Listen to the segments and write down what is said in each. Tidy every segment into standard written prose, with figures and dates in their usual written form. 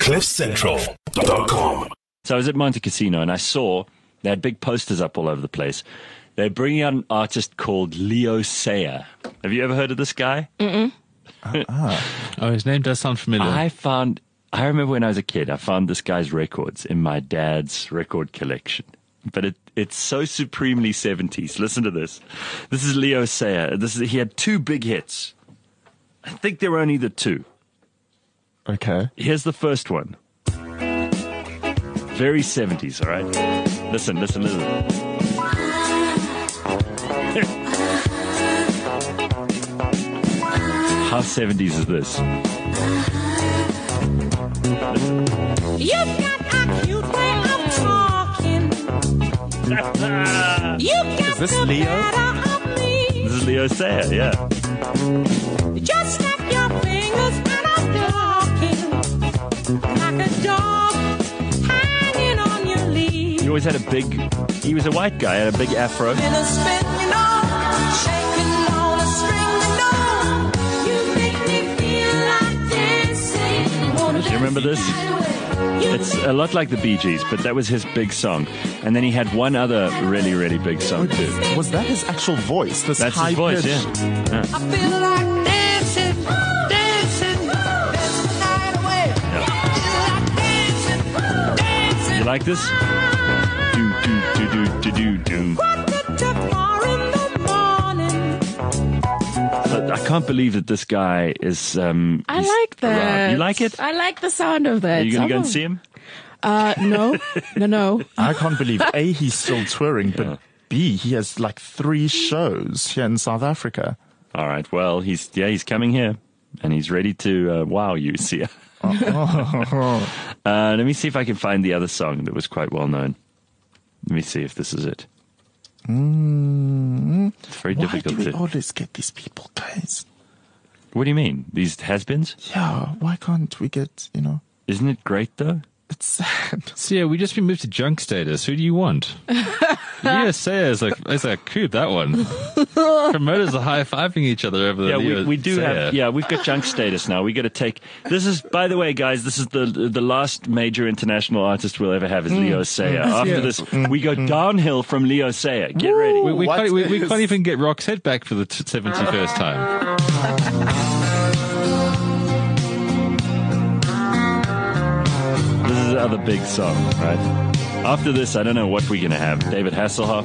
CliffCentral.com. So I was at Monte Casino and I saw they had big posters up all over the place. They're bringing out an artist called Leo Sayer. Have you ever heard of this guy? Oh, his name does sound familiar. I remember when I was a kid, I found this guy's records in my dad's record collection. But it's so supremely 70s. Listen to this. This is Leo Sayer. He had two big hits. I think there were only the two. Okay. Here's the first one. Very 70s, all right? Listen. How 70s is this? You've got a cute way of talking. Is this Leo? This is Leo Sayer, yeah. Just snap your fingers and I'm talking like a dog hanging on your lead. He always had he was a white guy, had a big afro. Shaking on a string, you make me feel like dancing. Do you remember this? It's a lot like the Bee Gees, but that was his big song. And then he had one other really, really big song too. Was that his actual voice? This That's high his voice, pitch? yeah. I feel like dancing the night away. Yeah. I feel like dancing. You like this? Do. Quarter to 4 in the morning. I can't believe that this guy is. I like that. around. You like it? I like the sound of that. Are you going to go and see him? No. I can't believe A, he's still touring, but B, he has like 3 shows here in South Africa. All right. Well, he's coming here, and he's ready to wow you, Sia. Let me see if I can find the other song that was quite well known. Let me see if this is it. It's very difficult Why do we to. always get these people, guys? What do you mean? These has-beens? Yeah, why can't we get, Isn't it great though? it's sad. So yeah, we just been moved to junk status. Who do you want? Leo Sayer is like cool, that one. Promoters are high-fiving each other over the Leo we do Sayer. have. Yeah, we've got junk status now. We got to take. This is, by the way, guys. This is the last major international artist we'll ever have is Leo Sayer. After this, we go downhill from Leo Sayer. Get ready. We What can't is- even get Roxette back for the 71st time. This is the other big song, right? After this, I don't know what we're going to have. David Hasselhoff.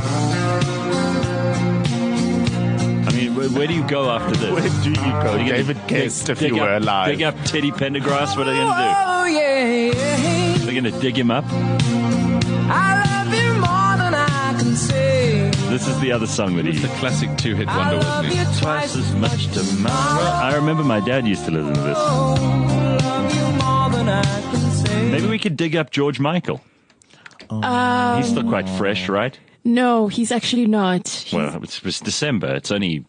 I mean, where do you go after this? Where do you go? Are you gonna David Guest, if you dig were up- alive. Dig up Teddy Pendergrass? What are they going to Oh, yeah. do? They're going to dig him up? I love you more than I can say. This is the other song that It's he... the classic two-hit I wonder, love wasn't you it? twice as much tomorrow. I remember my dad used to listen to this. love you more than I can say. Maybe we could dig up George Michael. He's still quite fresh, right? No, he's actually not. Well, it's December. It's only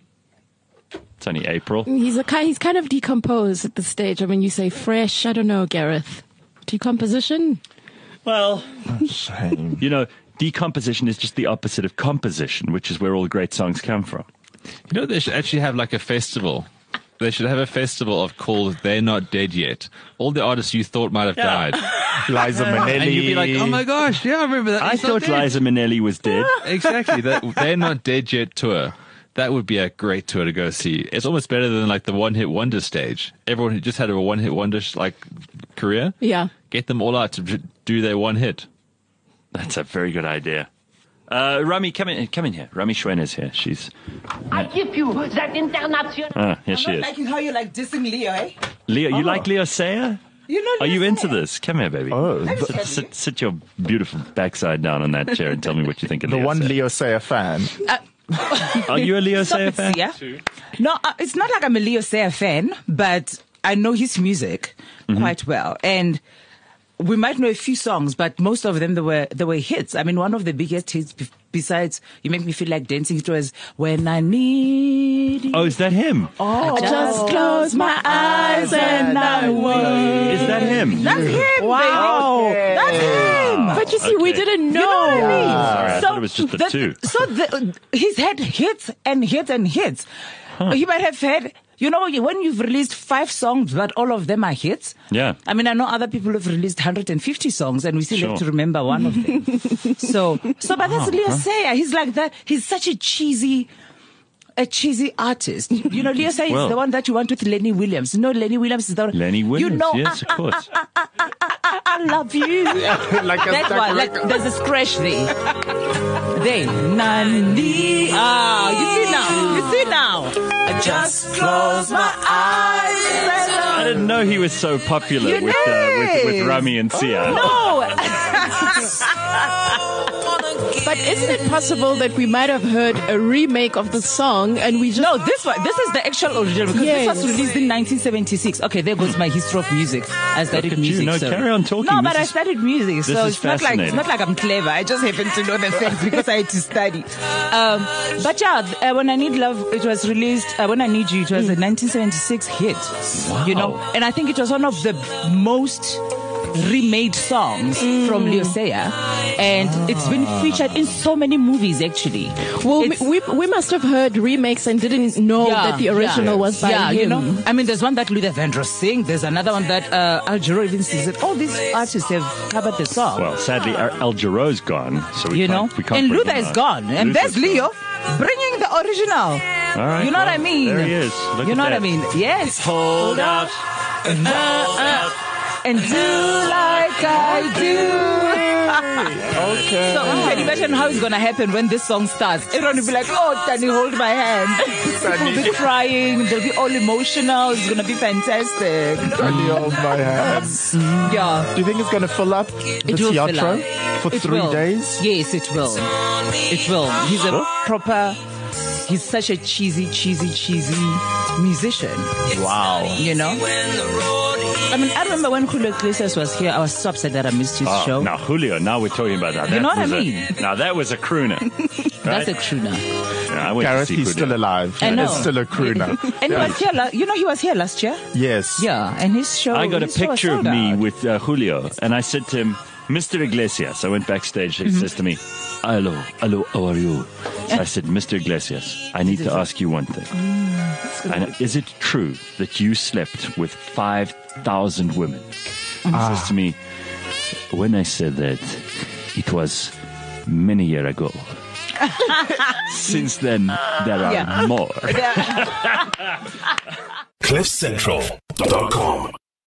April. He's kind of decomposed at this stage. I mean, you say fresh. I don't know, Gareth. Decomposition? Well, Shame. decomposition is just the opposite of composition, which is where all great songs come from. You know, they should actually have like a festival. They should have a festival called They're Not Dead Yet. All the artists you thought might have died. Liza Minnelli. And you'd be like, oh my gosh, yeah, I remember that. I He's not thought dead. Liza Minnelli was dead. Exactly. They're Not Dead Yet tour. That would be a great tour to go see. It's almost better than like the one-hit wonder stage. Everyone who just had a one-hit wonder career, Yeah. get them all out to do their one hit. That's a very good idea. Rami, come in here. Rami Schwen is here. She's... I give you that international. here she is. Liking how you like dissing Leo, eh? Leo, you like Leo Sayer? You know Are Leo you into Sayer? this? Come here, baby. Oh, Sit your beautiful backside down on that chair and tell me what you think of the Leo one Sayer. Leo Sayer fan. Are you a Leo Stop Sayer it, fan? Sia. No, it's not like I'm a Leo Sayer fan, but I know his music quite well. And we might know a few songs, but most of them, they were hits. I mean, one of the biggest hits besides You Make Me Feel Like Dancing, it was When I Need You. Oh, is that him? Oh, Just close my eyes and I will. Is that him? That's him, Wow. baby. That's him. But you see, we Okay. didn't know. You know what I mean? Sorry, I thought it was just the two. So he's had hits and hits and hits. He might have had You know, when you've released 5 songs, but all of them are hits. Yeah. I mean, I know other people have released 150 songs, and we still Sure. have to remember one of them. But that's Leo Sayer. He's like that. He's such a cheesy artist. You know, Leo Sayer Well- is the one that you want with Lenny Williams. You know, Lenny Williams is the one. Lenny Williams, You know, yes, of course. I love you. Like a That stuck one. Like, record. there's a scratch there. There. Nani. Ah, you see now. I just close my eyes. I didn't know he was so popular You with know. Rami and Sia. No. But isn't it possible that we might have heard a remake of the song and we just... No, this is the actual original because Yes. this was released in 1976. Okay, there goes my history of music. I studied at you. music. No, so. carry on talking. No, but This I is- studied music, so is it's not fascinating. like I'm clever. I just happen to know the facts because I had to study. But yeah, When I Need Love, it was released. When I Need You, it was a 1976 hit. Wow. You know, and I think it was one of the most remade songs from Leo Sayer, and it's been featured in so many movies actually. Well, It's- we must have heard remakes and didn't know that the original was by him. you know. I mean, there's one that Luther Vandross sing. There's another one that Al Jarreau even sings. That all these artists have covered the song. Well, sadly, Al Jarreau's gone, so we you know, can't, we can't and put Luther him is on. gone, and Luther's there's Leo bringing the original. All right, You know what I well, mean? there he is. Look you at know what I that. mean? Yes. Hold out. And do like I do. Okay. So you can imagine how it's gonna happen when this song starts. Everyone will be like, "Oh, Danny, hold my hand." People will be crying. They'll be all emotional. It's gonna be fantastic. Can you hold my hands? Yeah. Do you think it's going to fill up the It will fill theatro up. for It 3 will. days? Yes, it will. It will. He's such a cheesy musician. Wow. You know? I mean, I remember when Julio Iglesias was here, I was so upset that I missed his show. Now, Julio, now we're talking about that. You know That what I was mean? Now, that was a crooner. That's right? a crooner. Yeah, I went to Gareth, see he's Julio. still alive. I know. He's still a crooner. And he was here, he was here last year. Yes. Yeah, and his show. I got a his show was picture of sold me out. with Julio, and I said to him, Mr. Iglesias. I went backstage. He says to me, hello, how are you? So I said, Mr. Iglesias, I need to ask you one thing. And is it true that you slept with 5,000 women? He says to me, when I said that, it was many years ago. Since then, there are more. CliffCentral.com